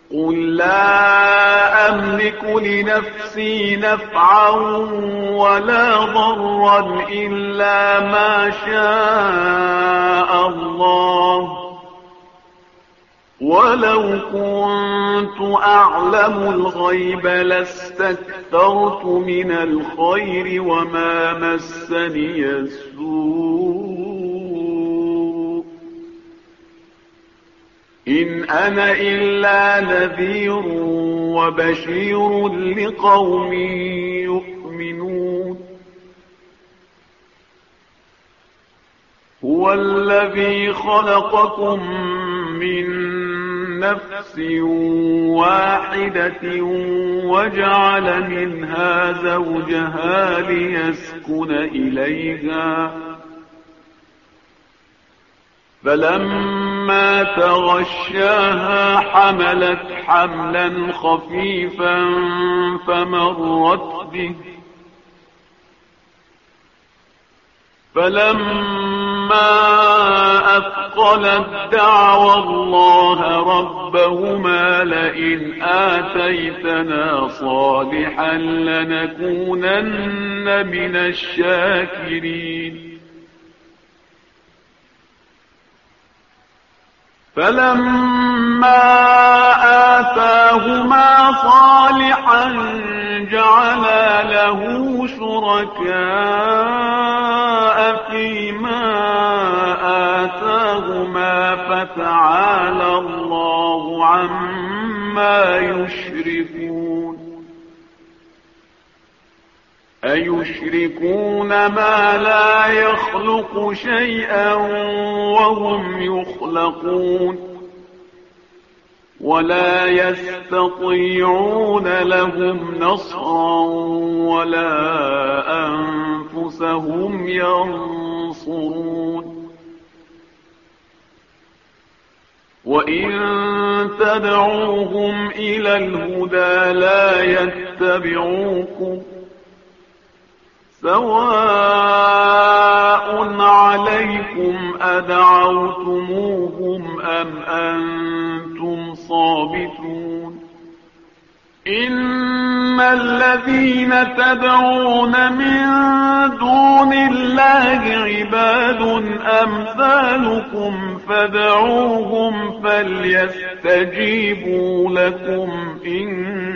قل لا أملك لنفسي نفعا ولا ضرا إلا ما شاء الله، ولو كنت أعلم الغيب لاستكثرت من الخير وما مسني السوء، إن أنا إلا نذير وبشير لقوم يؤمنون. هو الذي خلقكم من نفس واحدة وجعل منها زوجها ليسكن إليها، فلما تغشاها حملت حملا خفيفا فمرت به، فلما أثقلت دعوى الله ربهما لئن آتيتنا صالحا لنكونن من الشاكرين. فلما آتاهما صالحا جعلا له شركاء فيما آتاهما فتعالى الله عما يشركون. أيشركون ما لا يخلق شيئا وهم يخلقون، ولا يستطيعون لهم نصرا ولا أنفسهم ينصرون. وإن تدعوهم إلى الهدى لا يتبعوكم، سواء عليكم أدعوتموهم أم أنتم صامتون. إن الذين تدعون من دون الله عباد أمثالكم فادعوهم فليستجيبوا لكم إن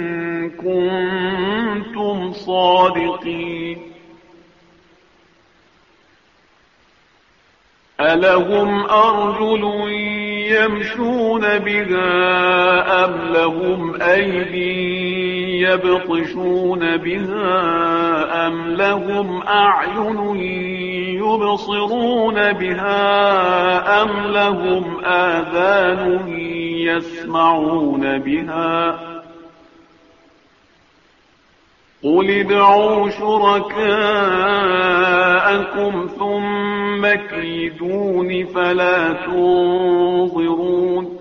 كنتم صادقين. ألهم أرجل يمشون بها أم لهم أيدي يبطشون بها أم لهم أعين يبصرون بها أم لهم آذان يسمعون بها؟ قل ادعوا شركاءكم ثم كيدون فلا تنظرون.